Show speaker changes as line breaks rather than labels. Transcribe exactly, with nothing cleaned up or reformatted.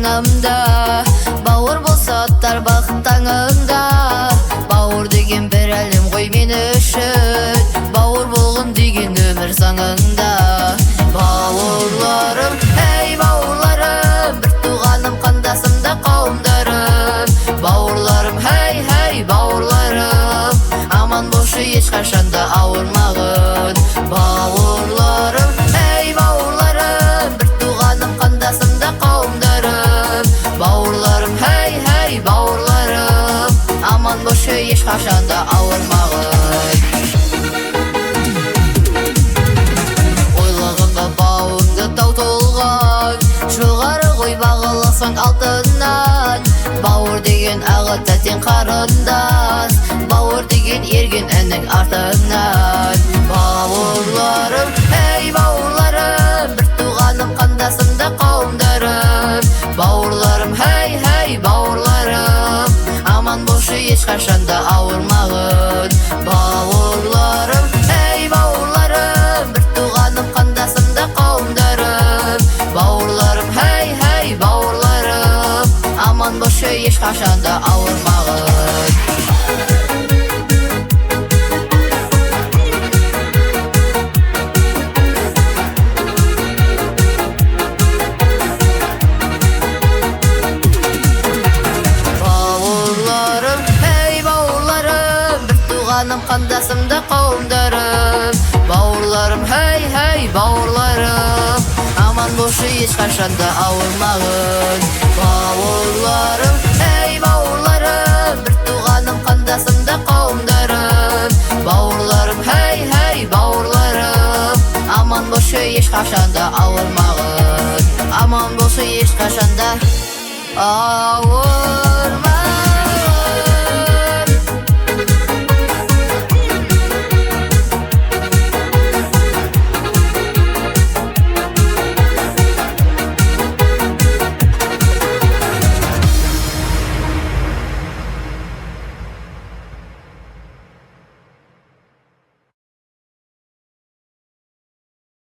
жанымда, бауыр болса аттар бақыт таңымда. Бауыр деген бір әлем ғой мен үшін, бауыр болғын деген өмір заңында. Бауырларым, ей бауырларым, бір туғаным қандасымда қауымдарым. Бауырларым, хей, хей бауырларым, аман болшы ешқашанда ауырмағын. Бауырларым, ей бауырларым, бір туғаным қандасымда қауымдарым. Бауырларым, хей, хей бауырларым, аман болшы ешқашанда ауырмағын. Ойлағанға бауырыңды тау толған, жоғары ғой бағаласаң алтыннан. Бауыр деген аға тәтен қарындас, бауыр деген ерген әнің артынан. Бауырларым, ей бауырларым, бір туғаным қандасымда қауымдарым. Бауырларым, хей, хей бауырларым, аман болшы ешқашанда ауырмағын. Бауырларым, ей бауырларым, бір туғаным қандасымда қауымдарым. Бауырларым, хей, хей бауырларым, аман болшы ешқашанда ауырмағын. Бауырларым, ей бауырларым, бір туғаным қандасымда қауымдарым. Бауырларым, хей, хей бауырларым, аман болшы ешқашанда ауырмағын. Бауырларым, ей бауырларым, бір туғаным қандасымда қауымдарым. Бауырларым, хей, хей бауырларым, аман болшы ешқашанда ауырмағын. Аман болшы ешқашанда ауыр